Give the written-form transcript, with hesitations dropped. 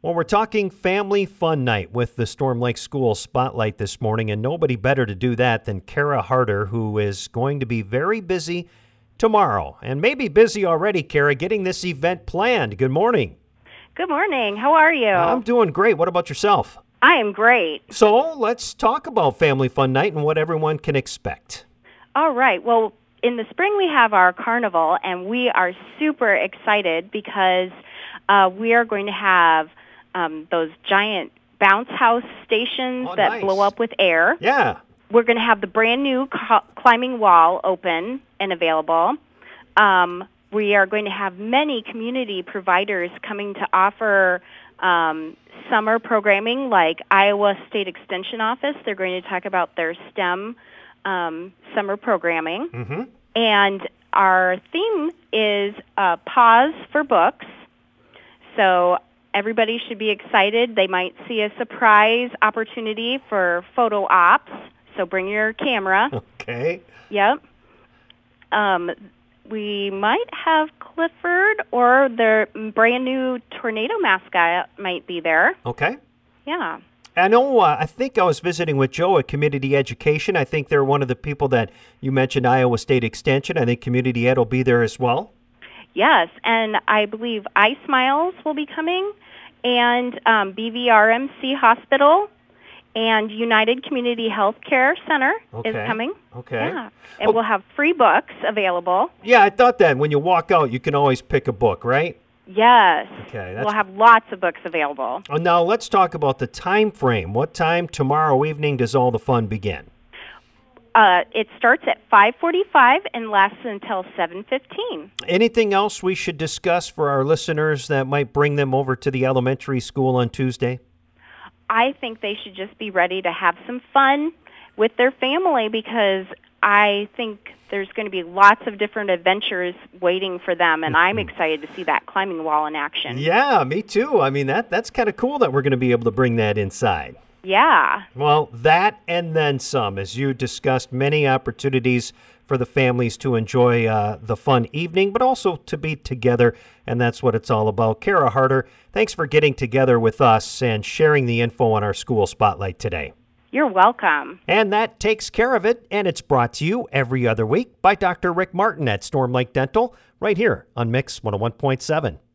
Well, we're talking family fun night with the Storm Lake School Spotlight this morning, and nobody better to do that than Kara Harder, who is going to be very busy tomorrow, and maybe busy already, Kara, getting this event planned. Good morning. Good morning. How are you? I'm doing great. What about yourself? I am great. So let's talk about Family Fun Night and what everyone can expect. All right. Well, in the spring we have our carnival, and we are super excited because we are going to have those giant bounce house stations that nice. blow up with air. Yeah. We're going to have the brand new climbing wall open and available. We are going to have many community providers coming to offer summer programming, like Iowa State Extension Office. They're going to talk about their STEM summer programming. Mm-hmm. And our theme is Pause for Books. So everybody should be excited. They might see a surprise opportunity for photo ops. So bring your camera. Okay. Yep. We might have Clifford, or their brand new tornado mascot might be there. Okay. Yeah. I know, I think I was visiting with Joe at Community Education. I think they're one of the people that you mentioned, Iowa State Extension. I think Community Ed will be there as well. Yes, and I believe iSmiles will be coming, and BVRMC Hospital and United Community Health Care Center is coming. Okay. Yeah. And we'll have free books available. Yeah, I thought that when you walk out, you can always pick a book, right? Yes. Okay. We'll have lots of books available. Now, let's talk about the time frame. What time tomorrow evening does all the fun begin? It starts at 5:45 and lasts until 7:15. Anything else we should discuss for our listeners that might bring them over to the elementary school on Tuesday? I think they should just be ready to have some fun with their family, because I think there's going to be lots of different adventures waiting for them, and I'm excited to see that climbing wall in action. Yeah, me too. I mean, that's kind of cool that we're going to be able to bring that inside. Yeah. Well, that and then some, as you discussed, many opportunities for the families to enjoy the fun evening, but also to be together, and that's what it's all about. Kara Harder, thanks for getting together with us and sharing the info on our school spotlight today. You're welcome. And that takes care of it, and it's brought to you every other week by Dr. Rick Martin at Storm Lake Dental, right here on Mix 101.7.